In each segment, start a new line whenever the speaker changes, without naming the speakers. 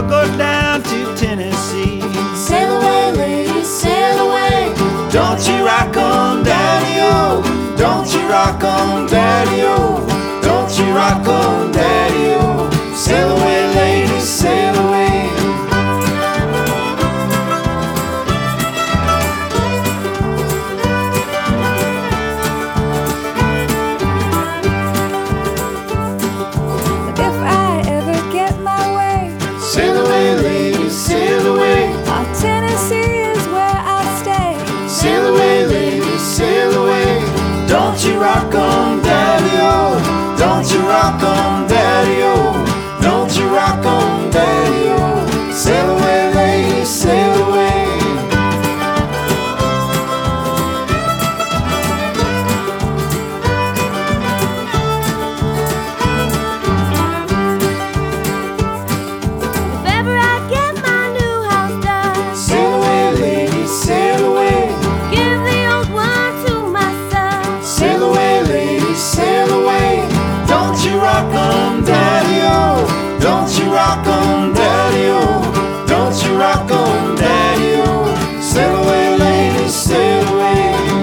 go down to Tennessee.
Sail away, lady, sail away.
Don't you rock on, daddy-o. Don't you rock on, daddy-o. Don't you rock on, daddy-o. Sail away, lady, sail away.
If I ever get my way,
Sail away, lady, sail away.
our Tennessee is where I'll stay.
Sail away, lady, sail away. Don't you rock on, daddy-o. Don't you rock on, daddy-o. Don't you rock on, daddy-o. Sail away, lady, sail away.
If ever I get my new house done,
Sail away, lady, sail away.
give the old one to my son.
Sail away, lady, sail away. Don't you rock on, daddy-o. Don't you rock on, daddy-o. Don't you rock on, daddy-o. Sail away, lady, sail away.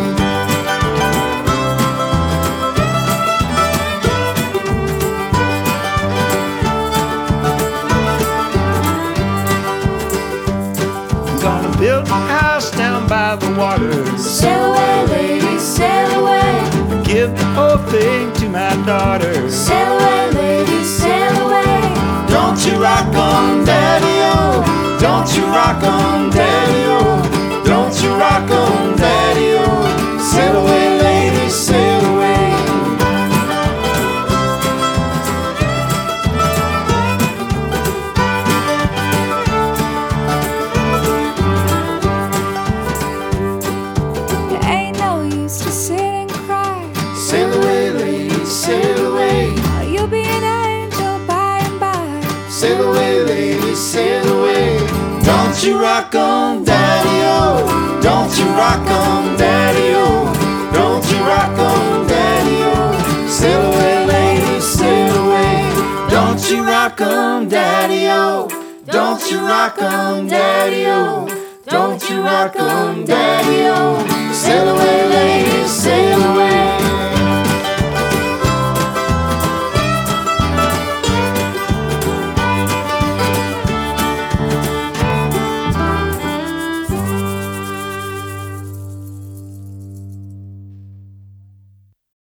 I'm gonna build a house down by the water.
Sail away, lady, sail away.
Give the whole thing to my daughter.
Sail away, lady, sail away.
Don't you rock on, daddy-o. Don't you rock on, daddy-o. Don't you rock on, daddy-o. Sail away, lady, sail away.
There ain't no use to sit and cry.
Sail away, lady, sail away.
You'll be an angel by and by.
Sail away, lady, sail away. Don't you rock on, daddy-o. Don't you rock on, daddy-o. Don't you rock on, daddy-o. Sail away, lady, sail away. Don't you rock on, daddy-o. Don't you rock on, daddy-o. Don't you rock on, daddy-o.